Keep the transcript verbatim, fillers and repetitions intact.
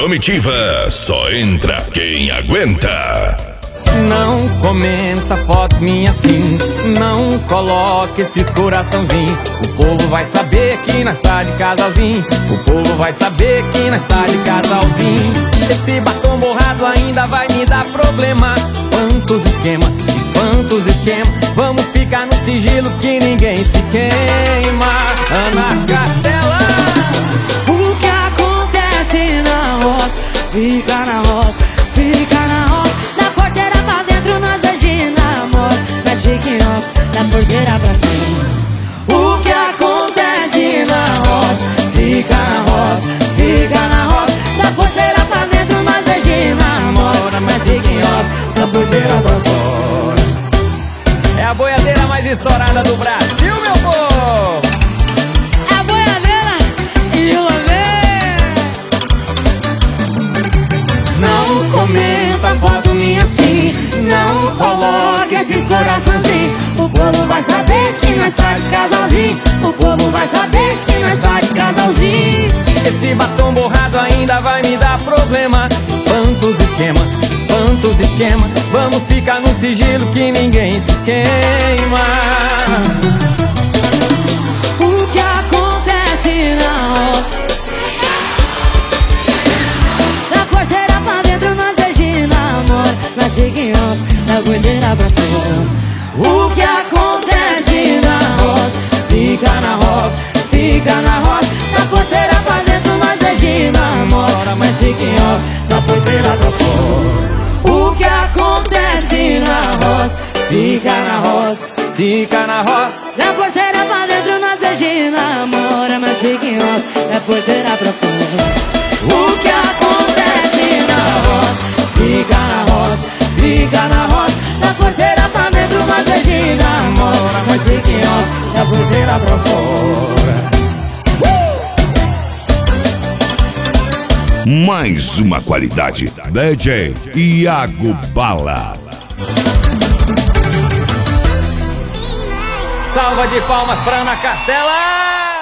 Comitiva, só entra quem aguenta. Não comenta foto minha assim, não coloque esses coraçãozinho. O povo vai saber que nós tá de casalzinho. O povo vai saber que nós tá de casalzinho. Esse batom borrado ainda vai me dar problema. Espanta os esquema, espanta os esquema. Vamos ficar no sigilo que ninguém se queima. Ana Castela. O que acontece na roça, fica na roça, fica na roça. Da porteira pra dentro nós beijinhos namoro, mas fica em off, da porteira pra frente. O que acontece na roça, fica na roça, fica na roça. Da porteira pra dentro nós beijinhos namoro, mas fica em off, da porteira pra fora. É a boiadeira mais estourada do Brasil, meu povo. É a boiadeira e o Não comenta foto minha assim, não coloque esses coraçãozinhos. O povo vai saber que nós tá de casalzinho. O povo vai saber que nós tá de casalzinho. Esse batom borrado ainda vai me dar problema. Espanta os esquema, espanta os esquema. Vamos ficar no sigilo que ninguém se queima. O que acontece na roça, mas fica em off, da porteira pra fora. O que acontece na roça, fica na roça, fica na roça. Da porteira pra dentro nós beijinhos namora, mas fica em off, da porteira pra fora. O que acontece na roça, fica na roça, fica na roça. Da porteira pra dentro nós beijinhos namora, mas fica em off, da porteira pra fora. O que acontece na roça, fica na roça, fica na roça. Da porteira pra dentro nós beijinhos namora, mas fica em off, da porteira pra fora. uh! Mais uma qualidade. D J Iago Bala. Salva de palmas pra Ana Castela.